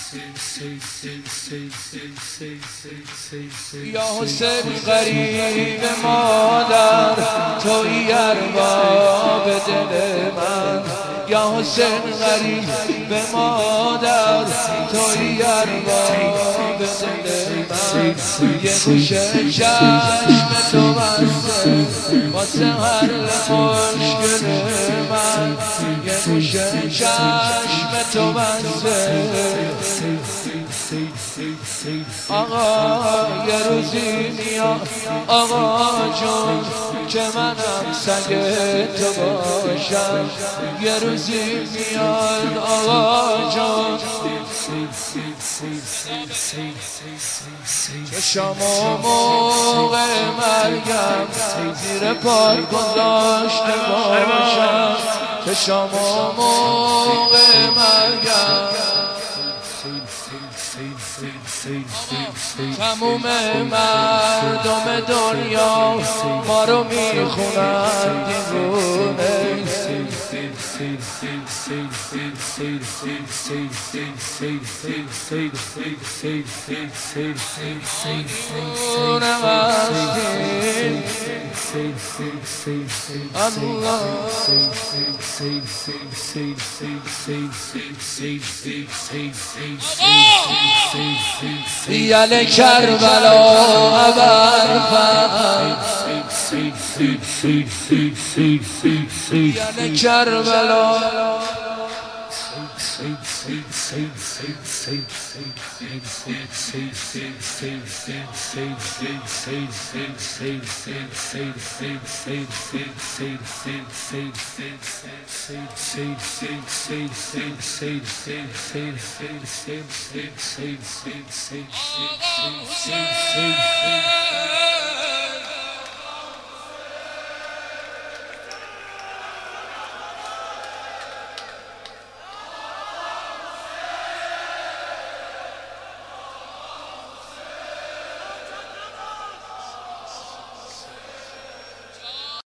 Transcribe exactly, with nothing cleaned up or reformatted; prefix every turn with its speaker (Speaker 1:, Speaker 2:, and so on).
Speaker 1: یا حسین غریب مادر تویی ارباب دل من، یا حسین غریب مادر تویی ارباب دل من. یه گوشه چشم تو بسته واسه حل مشکل من، یه گوشه چشم تو بسته آقا یه روزی میاد آقا جون که منم سگ تو باشم، یه روزی میاد آقا جون که شما موقع مرگم زیر پای گذاشته باشم، که شما موقع مرگم تموم مردم دنیا ما رو میخونن دیوونه، یل کربلا ابرفر، یل کربلا